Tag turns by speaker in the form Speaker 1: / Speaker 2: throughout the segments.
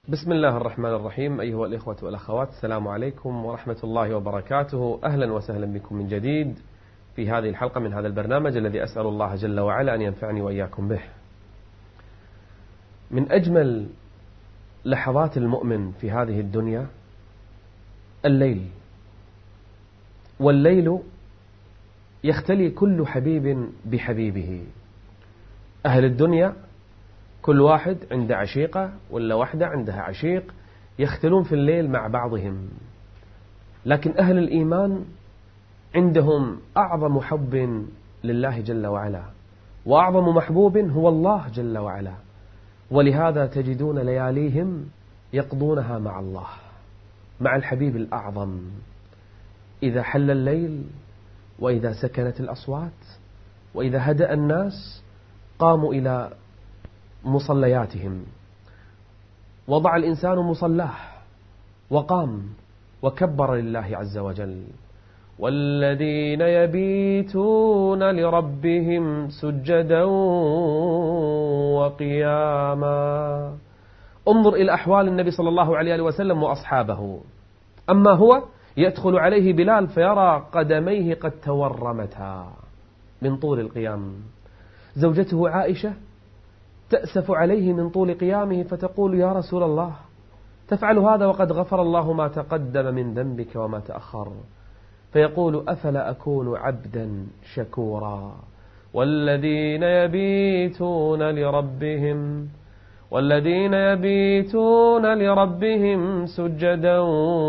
Speaker 1: بسم الله الرحمن الرحيم. أيها الإخوة والأخوات، السلام عليكم ورحمة الله وبركاته. أهلا وسهلا بكم من جديد في هذه الحلقة من هذا البرنامج الذي أسأل الله جل وعلا أن ينفعني وإياكم به. من أجمل لحظات المؤمن في هذه الدنيا الليل، والليل يختلي كل حبيب بحبيبه. أهل الدنيا كل واحد عنده عشيقة ولا وحدة عندها عشيق، يختلون في الليل مع بعضهم. لكن أهل الإيمان عندهم أعظم حب لله جل وعلا، وأعظم محبوب هو الله جل وعلا، ولهذا تجدون لياليهم يقضونها مع الله، مع الحبيب الأعظم. إذا حل الليل وإذا سكنت الأصوات وإذا هدأ الناس قاموا إلى مصلياتهم، وضع الإنسان مصلاه وقام وكبر لله عز وجل. والذين يبيتون لربهم سجدا وقياما. انظر إلى أحوال النبي صلى الله عليه وسلم وأصحابه. أما هو يدخل عليه بلال فيرى قدميه قد تورمتا من طول القيام. زوجته عائشة تأسف عليه من طول قيامه فتقول: يا رسول الله، تفعل هذا وقد غفر الله ما تقدم من ذنبك وما تأخر. فيقول: أفلا أكون عبدا شكورا. والذين يبيتون لربهم سجدا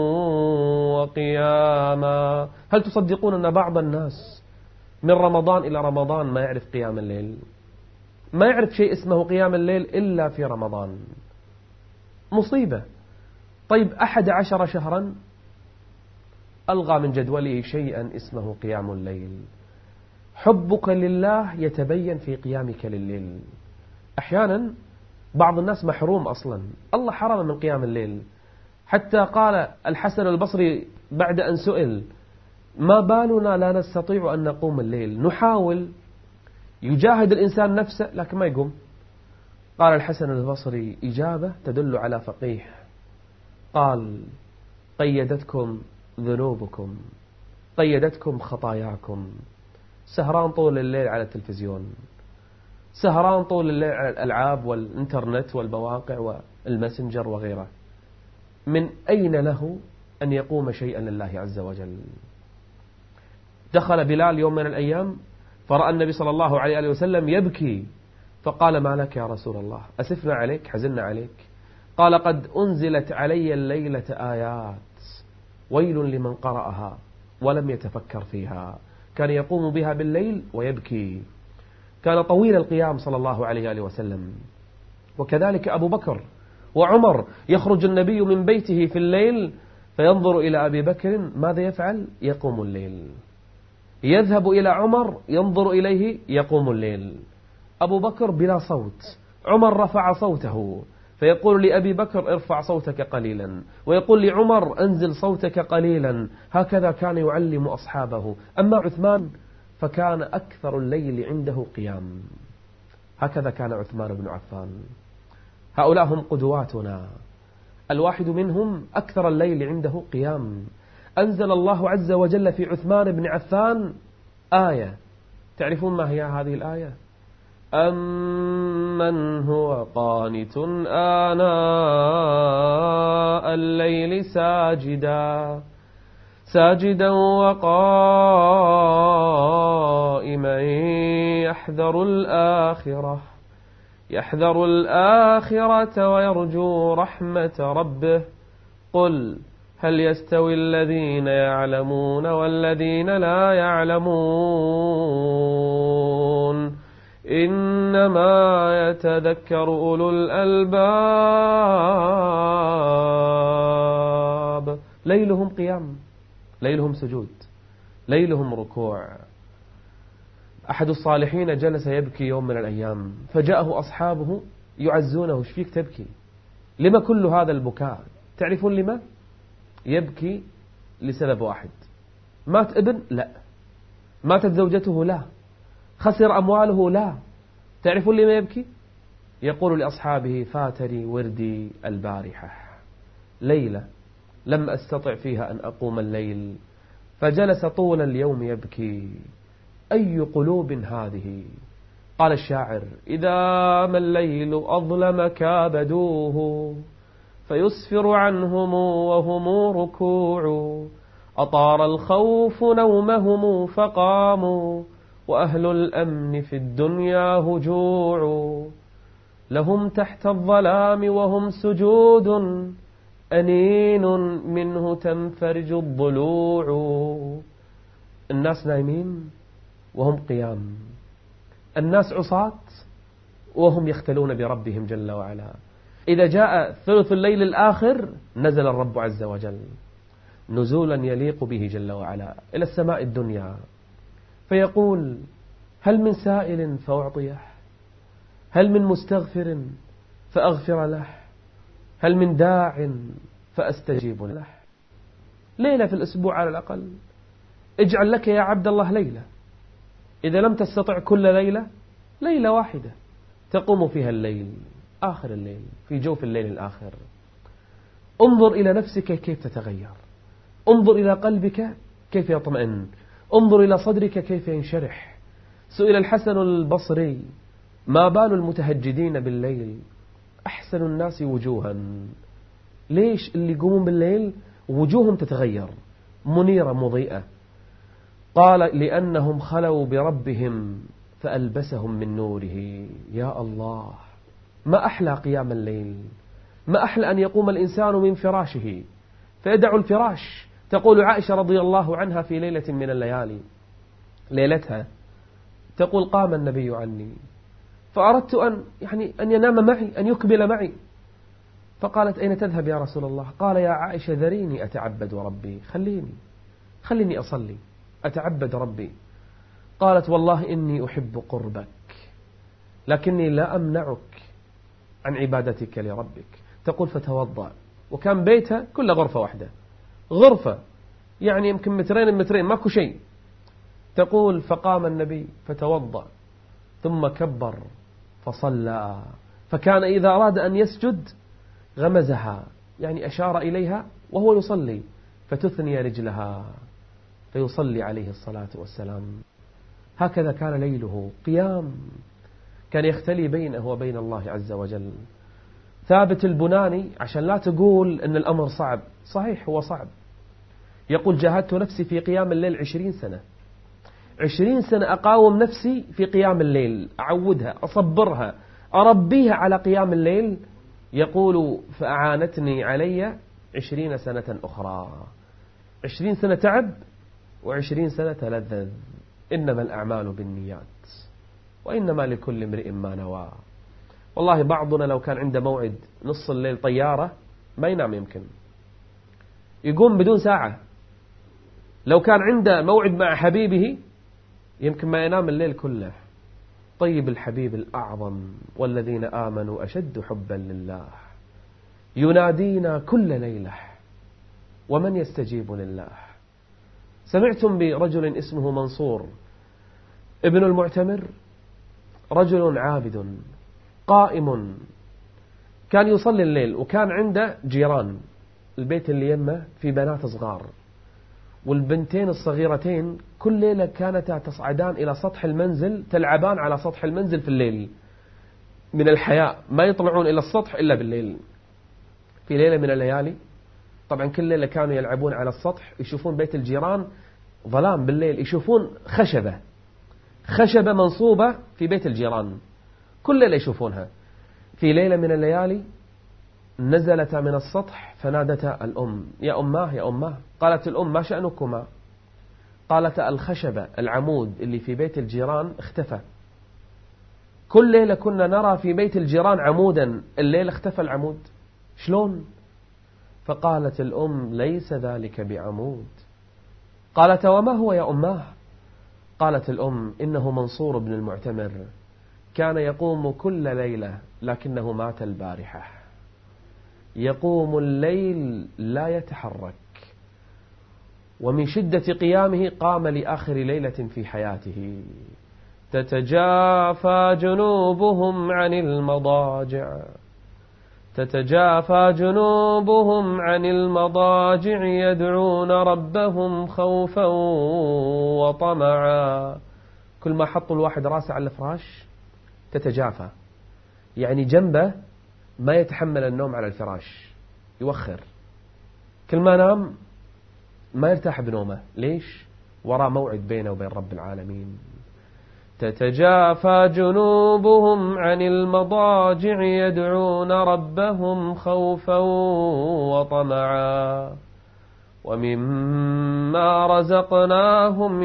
Speaker 1: وقياما. هل تصدقون أن بعض الناس من رمضان إلى رمضان ما يعرف قيام الليل؟ ما يعرف شيء اسمه قيام الليل إلا في رمضان. مصيبة. طيب 11 شهرا ألغى من جدوله شيئا اسمه قيام الليل. حبك لله يتبين في قيامك لليل. أحيانا بعض الناس محروم أصلا، الله حرم من قيام الليل. حتى قال الحسن البصري بعد أن سئل: ما بالنا لا نستطيع أن نقوم الليل؟ نحاول، يجاهد الإنسان نفسه لكن ما يقوم. قال الحسن البصري إجابة تدل على فقيه، قال: قيدتكم ذنوبكم، قيدتكم خطاياكم. سهران طول الليل على التلفزيون، سهران طول الليل على الألعاب والإنترنت والمواقع والماسنجر وغيره. من أين له أن يقوم شيئا لله عز وجل؟ دخل بلال يوم من الأيام فرأى النبي صلى الله عليه وسلم يبكي، فقال: ما لك يا رسول الله؟ أسفنا عليك، حزنا عليك؟ قال: قد أنزلت علي الليلة آيات ويل لمن قرأها ولم يتفكر فيها. كان يقوم بها بالليل ويبكي، كان طويل القيام صلى الله عليه وسلم. وكذلك أبو بكر وعمر، يخرج النبي من بيته في الليل فينظر إلى أبي بكر ماذا يفعل؟ يقوم الليل. يذهب إلى عمر ينظر إليه يقوم الليل. أبو بكر بلا صوت، عمر رفع صوته فيقول لأبي بكر: ارفع صوتك قليلا، ويقول لعمر: انزل صوتك قليلا. هكذا كان يعلم أصحابه. أما عثمان فكان أكثر الليل عنده قيام. هكذا كان عثمان بن عفان. هؤلاء هم قدواتنا، الواحد منهم أكثر الليل عنده قيام. أنزل الله عز وجل في عثمان بن عفان آية. تعرفون ما هي هذه الآية؟ أمن هو قانت آناء الليل ساجدا وقائما يحذر الآخرة ويرجو رحمة ربه. قل هل يستوي الذين يعلمون والذين لا يعلمون؟ إنما يتذكر أولو الألباب. ليلهم قيام، ليلهم سجود، ليلهم ركوع. أحد الصالحين جلس يبكي يوم من الأيام، فجاءه أصحابه يعزونه: ايش فيك تبكي؟ لما كل هذا البكاء؟ تعرفون لما؟ يبكي لسبب واحد: مات ابن؟ لا. ماتت زوجته؟ لا. خسر أمواله؟ لا. تعرفون لما يبكي؟ يقول لأصحابه: فاتني وردي البارحة، ليلة لم أستطع فيها أن أقوم الليل، فجلس طول اليوم يبكي، أي قلوب هذه؟ قال الشاعر: إذا ما الليل أظلم كابدوه، فيسفر عنهم وهم ركوع، أطار الخوف نومهم فقاموا، وأهل الأمن في الدنيا هجوع، لهم تحت الظلام وهم سجود، أنين منه تنفرج الضلوع. الناس نايمين وهم قيام، الناس عصاة وهم يختلون بربهم جل وعلا. إذا جاء ثلث الليل الآخر نزل الرب عز وجل نزولا يليق به جل وعلا إلى السماء الدنيا، فيقول: هل من سائل فأعطيه؟ هل من مستغفر فأغفر له؟ هل من داع فأستجيب له؟ ليلة في الأسبوع على الأقل، اجعل لك يا عبد الله ليلة، إذا لم تستطع كل ليلة، ليلة واحدة تقوم فيها الليل، آخر الليل، في جوف الليل الآخر. انظر إلى نفسك كيف تتغير، انظر إلى قلبك كيف يطمئن، انظر إلى صدرك كيف ينشرح. سئل الحسن البصري: ما بال المتهجدين بالليل أحسن الناس وجوها؟ ليش اللي يقومون بالليل وجوههم تتغير منيرة مضيئة؟ قال: لأنهم خلوا بربهم فألبسهم من نوره. يا الله، ما أحلى قيام الليل، ما أحلى أن يقوم الإنسان من فراشه فيدع الفراش. تقول عائشة رضي الله عنها في ليلة من الليالي، ليلتها، تقول: قام النبي عني فأردت أن ينام معي، أن يكمل معي، فقالت: أين تذهب يا رسول الله؟ قال: يا عائشة ذريني أتعبد ربي، خليني أصلي أتعبد ربي. قالت: والله إني أحب قربك، لكني لا أمنعك عن عبادتك لربك. تقول: فتوضأ، وكان بيتها كل غرفة واحدة، غرفة يعني يمكن مترين ماكو شيء. تقول: فقام النبي فتوضأ ثم كبر فصلى، فكان إذا أراد أن يسجد غمزها، يعني أشار إليها وهو يصلي، فتثني رجلها فيصلي عليه الصلاة والسلام. هكذا كان ليله قيام، كان يختلي بينه وبين الله عز وجل. ثابت البناني، عشان لا تقول أن الأمر صعب، صحيح هو صعب، يقول: جاهدت نفسي في قيام الليل 20 سنة، 20 سنة أقاوم نفسي في قيام الليل، أعودها، أصبرها، أربيها على قيام الليل. يقول: فأعانتني علي 20 سنة أخرى، 20 سنة تعب و20 سنة تلذذ. إنما الأعمال بالنيات وإنما لكل امرئ ما نوى. والله بعضنا لو كان عنده موعد نص الليل طيارة ما ينام، يمكن يقوم بدون ساعة. لو كان عنده موعد مع حبيبه يمكن ما ينام الليل كله. طيب الحبيب الأعظم: والذين آمنوا أشد حبا لله، ينادينا كل ليلة، ومن يستجيب لله. سمعتم برجل اسمه منصور ابن المعتمر، رجل عابد قائم، كان يصلي الليل، وكان عنده جيران، البيت اللي يمه في بنات صغار، والبنتين الصغيرتين كل ليلة كانتا تصعدان إلى سطح المنزل، تلعبان على سطح المنزل في الليل من الحياء، ما يطلعون إلى السطح إلا بالليل. في ليلة من الليالي، طبعا كل ليلة كانوا يلعبون على السطح، يشوفون بيت الجيران ظلام بالليل، يشوفون خشبة منصوبة في بيت الجيران، كل ليلة يشوفونها. في ليلة من الليالي نزلت من السطح فنادتا الأم: يا أماه يا أماه. قالت الأم: ما شأنكما؟ قالت: الخشبة، العمود اللي في بيت الجيران اختفى، كل ليلة كنا نرى في بيت الجيران عمودا، الليلة اختفى العمود، شلون؟ فقالت الأم: ليس ذلك بعمود. قالت: وما هو يا أماه؟ قالت الأم: إنه منصور بن المعتمر، كان يقوم كل ليلة لكنه مات البارحة، يقوم الليل لا يتحرك، ومن شدة قيامه قام لآخر ليلة في حياته، تتجافى جنوبهم عن المضاجع، تتجافى جنوبهم عن المضاجع يدعون ربهم خوفا وطمعا. كل ما حطوا الواحد راسه على الفراش تتجافى، يعني جنبه ما يتحمل النوم على الفراش، يوخر. كل ما نام ما يرتاح بنومه. ليش؟ وراء موعد بينه وبين رب العالمين. تتجافى جنوبهم عن المضاجع يدعون ربهم خوفا وطمعا ومما رزقناهم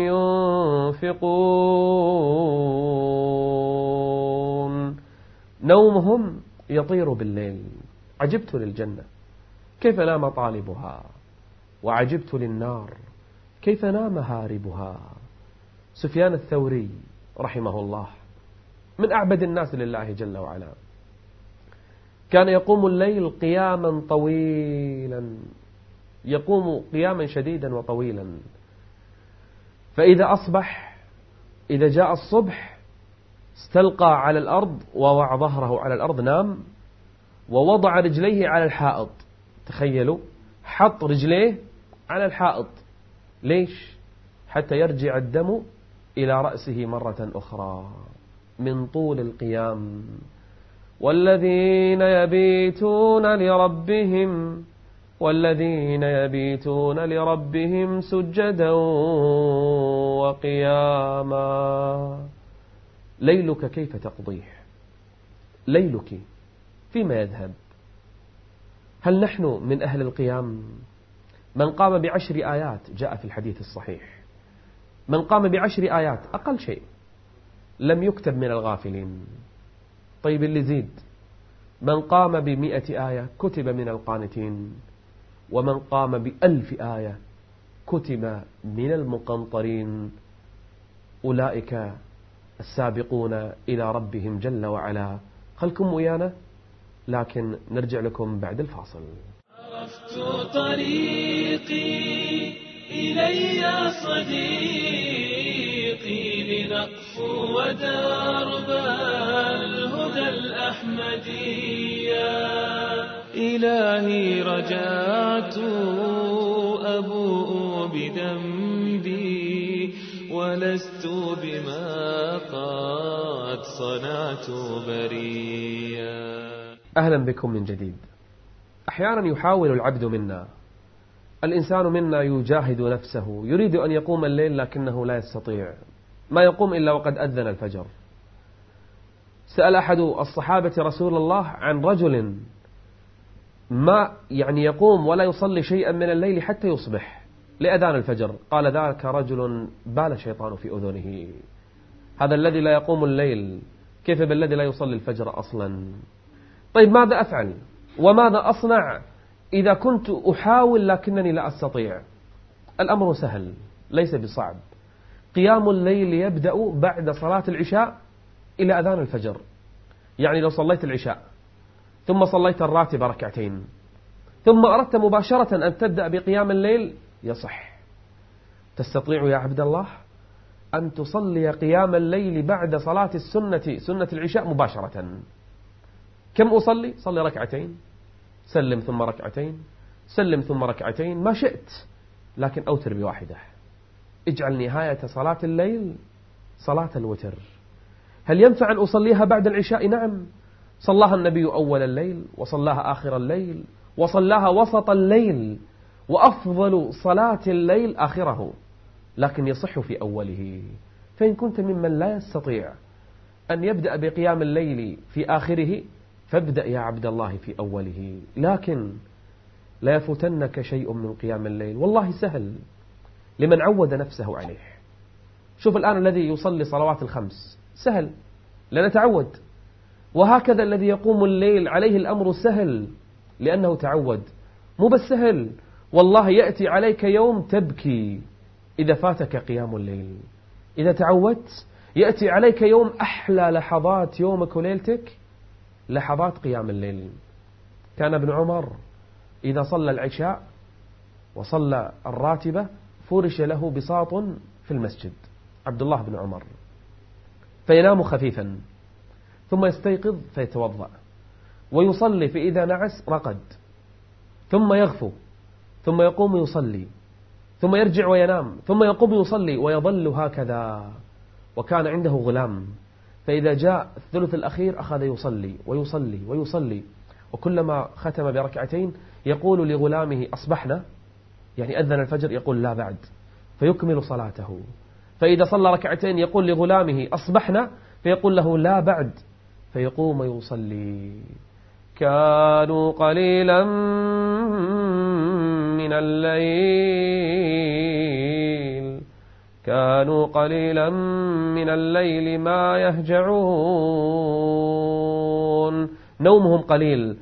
Speaker 1: ينفقون. نومهم يطير بالليل. عجبت للجنة كيف نام طالبها، وعجبت للنار كيف نام هاربها. سفيان الثوري رحمه الله من أعبد الناس لله جل وعلا، كان يقوم الليل قياما طويلا، يقوم قياما شديدا وطويلا، فإذا أصبح، إذا جاء الصبح استلقى على الأرض ووضع ظهره على الأرض، نام ووضع رجليه على الحائط. تخيلوا، حط رجليه على الحائط. ليش؟ حتى يرجع الدم إلى رأسه مرة أخرى من طول القيام. والذين يبيتون لربهم سجدا وقياما. ليلك كيف تقضيه؟ ليلك فيما يذهب؟ هل نحن من أهل القيام؟ من قام ب10 آيات، جاء في الحديث الصحيح، من قام ب10 آيات أقل شيء لم يكتب من الغافلين. طيب اللي زيد، من قام ب100 آية كتب من القانتين، ومن قام ب1000 آية كتب من المقنطرين. أولئك السابقون إلى ربهم جل وعلا. خلكم ويانا، لكن نرجع لكم بعد الفاصل.
Speaker 2: عرفت طريقي إلي صديقي، لنقفو ودرب الهدى الأحمدية. إلهي رجعت أبوء بذنبي، ولست بما قد صنعت بريا.
Speaker 1: أهلا بكم من جديد. أحيانا يحاول العبد منا، الإنسان منا يجاهد نفسه، يريد أن يقوم الليل لكنه لا يستطيع، ما يقوم إلا وقد أذن الفجر. سأل أحد الصحابة رسول الله عن رجل ما يقوم ولا يصلي شيئا من الليل حتى يصبح لأذان الفجر. قال: ذاك رجل بال الشيطان في أذنه. هذا الذي لا يقوم الليل، كيف بالذي لا يصلي الفجر أصلا؟ طيب ماذا أفعل وماذا أصنع إذا كنت أحاول لكنني لا أستطيع؟ الأمر سهل ليس بصعب. قيام الليل يبدأ بعد صلاة العشاء إلى أذان الفجر. يعني لو صليت العشاء ثم صليت الراتبة ركعتين ثم أردت مباشرة أن تبدأ بقيام الليل، يصح. تستطيع يا عبد الله أن تصلي قيام الليل بعد صلاة السنة، سنة العشاء مباشرة. كم أصلي؟ صلي ركعتين، سلم ثم ركعتين، سلم ثم ركعتين، ما شئت، لكن أوتر بواحدة. اجعل نهاية صلاة الليل صلاة الوتر. هل ينفع أن أصليها بعد العشاء؟ نعم، صلاها النبي أول الليل، وصلاها آخر الليل، وصلاها وسط الليل، وأفضل صلاة الليل آخره، لكن يصح في أوله. فإن كنت ممن لا يستطيع أن يبدأ بقيام الليل في آخره، فابدأ يا عبد الله في أوله، لكن لا يفوتنك شيء من قيام الليل. والله سهل لمن عود نفسه عليه. شوف الآن الذي يصلي صلوات الخمس سهل لأنه تعود، وهكذا الذي يقوم الليل عليه الأمر سهل لأنه تعود. مو بس سهل، والله يأتي عليك يوم تبكي إذا فاتك قيام الليل. إذا تعودت يأتي عليك يوم أحلى لحظات يومك وليلتك لحظات قيام الليل. كان ابن عمر إذا صلى العشاء وصلى الراتبة فرش له بساط في المسجد. عبد الله بن عمر فينام خفيفا، ثم يستيقظ فيتوضأ ويصلي، فإذا نعس رقد، ثم يغفو، ثم يقوم يصلي، ثم يرجع وينام، ثم يقوم يصلي، ويظل هكذا. وكان عنده غلام، فإذا جاء الثلث الأخير أخذ يصلي ويصلي ويصلي، وكلما ختم بركعتين يقول لغلامه أصبحنا، يعني أذن الفجر، يقول لا بعد، فيكمل صلاته. فإذا صلى ركعتين يقول لغلامه أصبحنا، فيقول له لا بعد، فيقوم يصلي. كانوا قليلا من الليل من الليل ما يهجعون، نومهم قليل،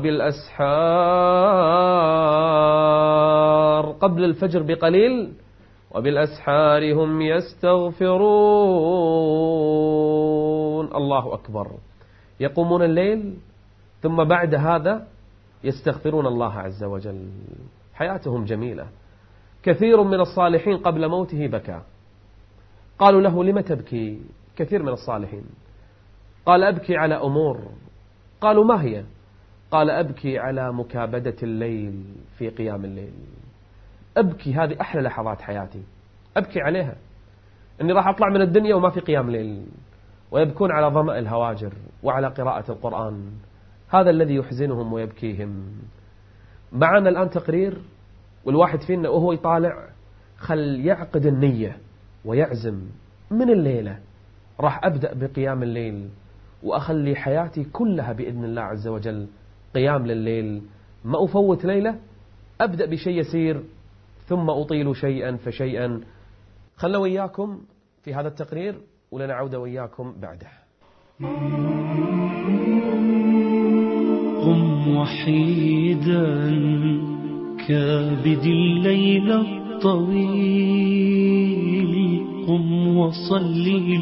Speaker 1: وبالأسحار، قبل الفجر بقليل، وبالأسحار هم يستغفرون. الله أكبر. يقومون الليل، ثم بعد هذا يستغفرون الله عز وجل. حياتهم جميلة. كثير من الصالحين قبل موته بكى. قالوا له لم تبكي؟ كثير من الصالحين قال أبكي على أمور. قالوا ما هي؟ قال أبكي على مكابدة الليل في قيام الليل. أبكي، هذه أحلى لحظات حياتي، أبكي عليها، أني راح أطلع من الدنيا وما في قيام ليل. ويبكون على ظمأ الهواجر وعلى قراءة القرآن. هذا الذي يحزنهم ويبكيهم. معنا الآن تقرير، والواحد فينا وهو يطالع خل يعقد النية ويعزم من الليلة راح أبدأ بقيام الليل، وأخلي حياتي كلها بإذن الله عز وجل قيام لليل. ما أفوت ليلة، أبدأ بشيء يسير ثم أطيل شيئا فشيئا. خلنا وياكم في هذا التقرير، ولنا عودة وياكم بعده.
Speaker 3: قم وحيدا كابد الليل الطويل، قم وصلي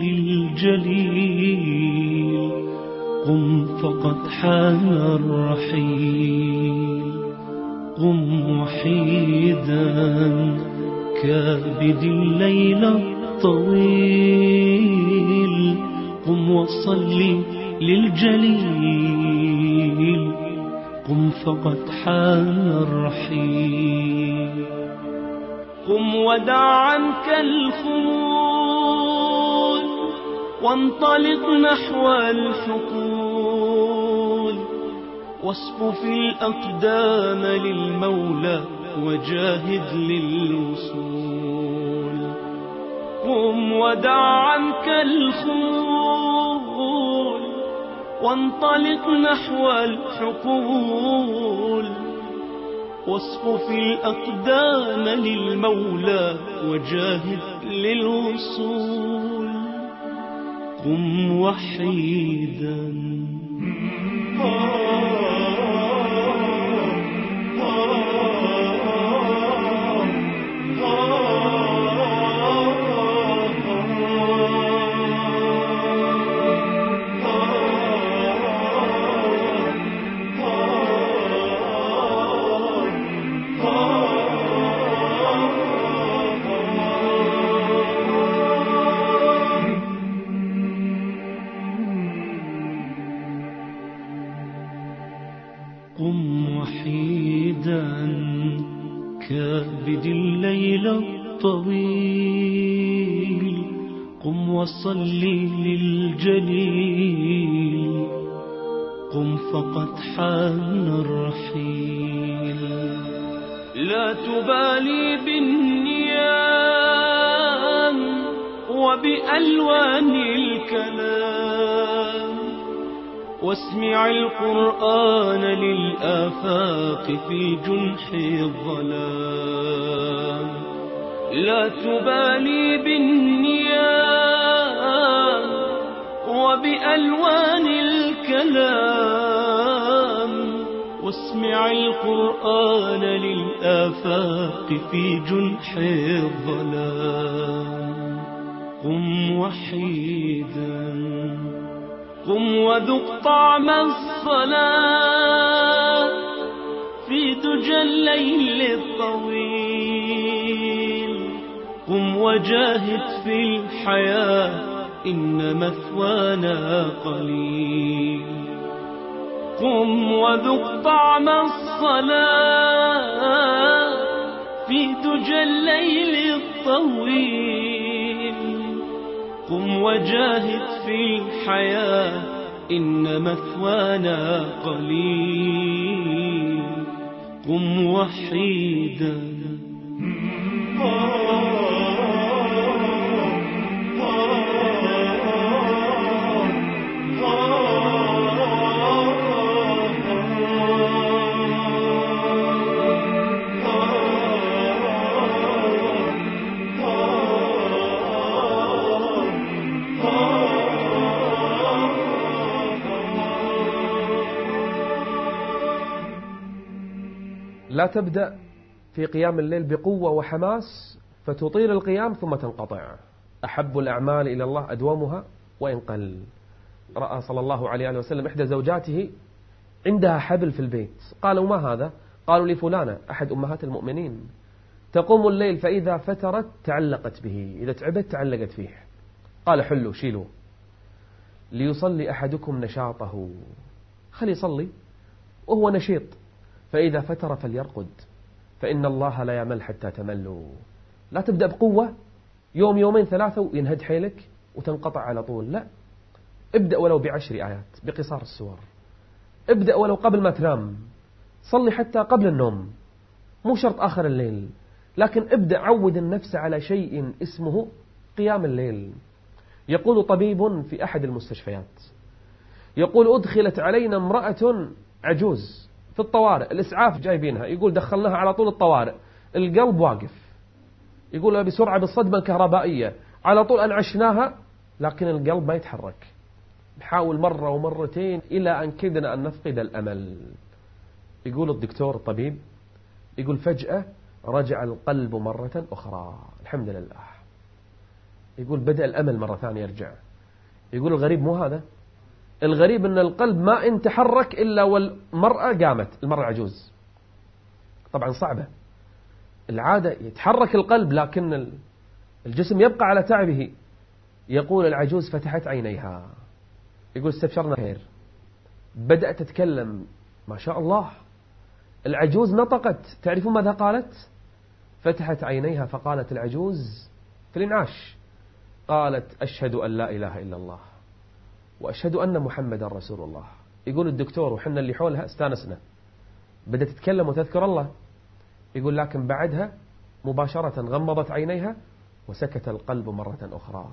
Speaker 3: للجليل، قم فقد حان الرحيل. قم وحيدا كابد الليل الطويل، قم وصلي للجليل، قم فقد حان الرحيل. قم ودع عنك الخمول، وانطلق نحو الحقول، واصفف الأقدام للمولى وجاهد للوصول. قم ودع عنك الخمول، وانطلق نحو الحقول، واصفف الأقدام للمولى وجاهد للوصول. قم وحيدا كابد الليل الطويل، قم وصلي للجليل، قم فقد حان الرحيل. لا تبالي بالنيام وبألوان الكلام، واسمع القرآن للآفاق في جنح الظلام. لا تبالي بالنيام وبألوان الكلام، واسمع القرآن للآفاق في جنح الظلام. قم وحيدا، قم وذق طعم الصلاة في دجى الليل الطويل. قم وجاهد في الحياة إن مثوانا قليل. قم وذق طعم الصلاة في دجى الليل الطويل. قم وجاهد في الحياة إن مثوانا قليل. قم وحيدا.
Speaker 1: لا تبدأ في قيام الليل بقوة وحماس فتطيل القيام ثم تنقطع. أحب الأعمال إلى الله أدومها وإن قل. رأى صلى الله عليه وسلم إحدى زوجاته عندها حبل في البيت، قالوا ما هذا؟ قالوا لفلانة أحد أمهات المؤمنين تقوم الليل فإذا فترت تعلقت به، إذا تعبت تعلقت فيه. قال حلوا شيلوا ليصلي أحدكم نشاطه، خلي يصلي وهو نشيط، فإذا فتر فليرقد فإن الله لا يمل حتى تملوا. لا تبدأ بقوة يوم يومين ثلاثة وينهد حيلك وتنقطع على طول، لا، ابدأ ولو ب10 آيات بقصار السور، ابدأ ولو قبل ما تنام، صلي حتى قبل النوم، مو شرط آخر الليل، لكن ابدأ عود النفس على شيء اسمه قيام الليل. يقول طبيب في أحد المستشفيات، يقول أدخلت علينا امرأة عجوز في الطوارئ، الإسعاف جايبينها، يقول دخلناها على طول الطوارئ، القلب واقف، يقول بسرعة بالصدمة الكهربائية على طول أنعشناها لكن القلب ما يتحرك. نحاول مرة ومرتين إلى أن كدنا أن نفقد الأمل. يقول الدكتور الطبيب، يقول فجأة رجع القلب مرة أخرى، الحمد لله. يقول بدأ الأمل مرة ثانية يرجع. يقول الغريب مو هذا، الغريب أن القلب ما إن تحرك إلا والمرأة قامت، المرأة عجوز. طبعا صعبة العادة، يتحرك القلب لكن الجسم يبقى على تعبه. يقول العجوز فتحت عينيها، يقول استبشرنا خير، بدأت تتكلم، ما شاء الله العجوز نطقت. تعرفون ماذا قالت؟ فتحت عينيها فقالت العجوز في الإنعاش، قالت أشهد أن لا إله إلا الله وأشهد أن محمد رسول الله. يقول الدكتور وحنا اللي حولها استانسنا، بدأت تتكلم وتذكر الله. يقول لكن بعدها مباشرة غمضت عينيها وسكت القلب مرة أخرى.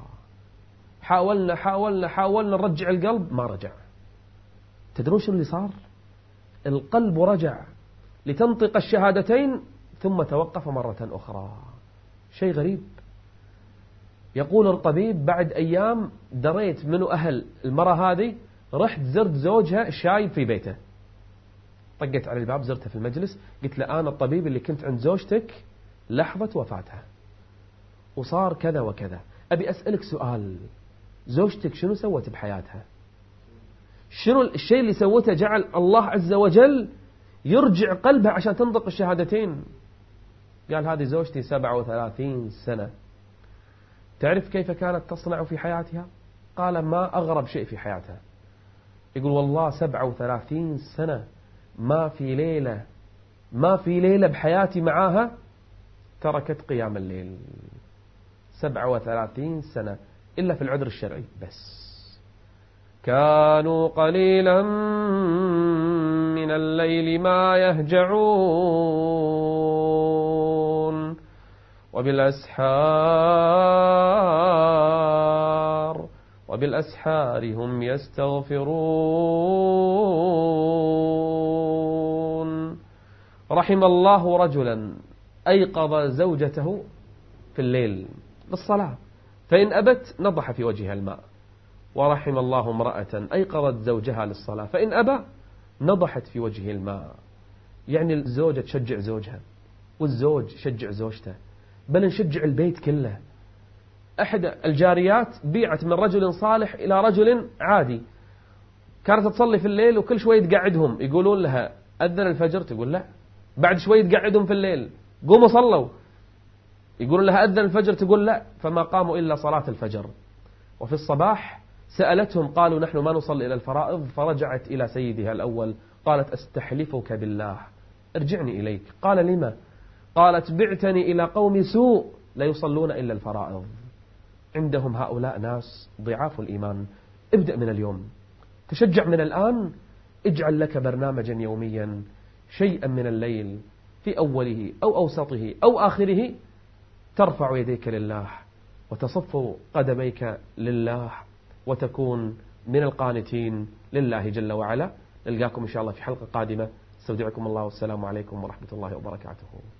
Speaker 1: حاولنا نرجع القلب، ما رجع. تدرون شو اللي صار؟ القلب رجع لتنطق الشهادتين ثم توقف مرة أخرى. شيء غريب. يقول الطبيب بعد أيام دريت منو أهل المرأة هذه، رحت زرت زوجها شايب في بيته، طقت على الباب، زرتها في المجلس، قلت له أنا الطبيب اللي كنت عند زوجتك لحظة وفاتها وصار كذا وكذا، أبي أسألك سؤال، زوجتك شنو سوت بحياتها؟ شنو الشيء اللي سوته جعل الله عز وجل يرجع قلبها عشان تنطق الشهادتين؟ قال هذه زوجتي 37 سنة. تعرف كيف كانت تصنع في حياتها؟ قال ما أغرب شيء في حياتها. يقول والله 37 سنة ما في ليلة بحياتي معاها تركت قيام الليل. 37 سنة إلا في العذر الشرعي بس. كانوا قليلا من الليل ما يهجعون وبالأسحار هم يستغفرون. رحم الله رجلا أيقظ زوجته في الليل بالصلاة فإن أبت نضح في وجهها الماء، ورحم الله امرأة أيقظت زوجها للصلاة فإن أبى نضحت في وجهه الماء. يعني الزوجة تشجع زوجها والزوج يشجع زوجته، بل نشجع البيت كله. أحد الجاريات بيعت من رجل صالح إلى رجل عادي، كانت تصلي في الليل وكل شوي تقعدهم، يقولون لها أذن الفجر، تقول لا، بعد شوي تقعدهم في الليل، قوموا صلوا، يقولون لها أذن الفجر، تقول لا، فما قاموا إلا صلاة الفجر. وفي الصباح سألتهم قالوا نحن ما نصلي إلى الفرائض، فرجعت إلى سيدها الأول قالت أستحلفك بالله ارجعني إليك. قال لما؟ قالت بعتني إلى قوم سوء لا يصلون إلا الفرائض. عندهم هؤلاء ناس ضعاف الإيمان. ابدأ من اليوم، تشجع من الآن، اجعل لك برنامجا يوميا، شيئا من الليل في أوله أو أوسطه أو آخره ترفع يديك لله وتصف قدميك لله وتكون من القانتين لله جل وعلا. نلقاكم إن شاء الله في حلقة قادمة. استودعكم الله والسلام عليكم ورحمة الله وبركاته.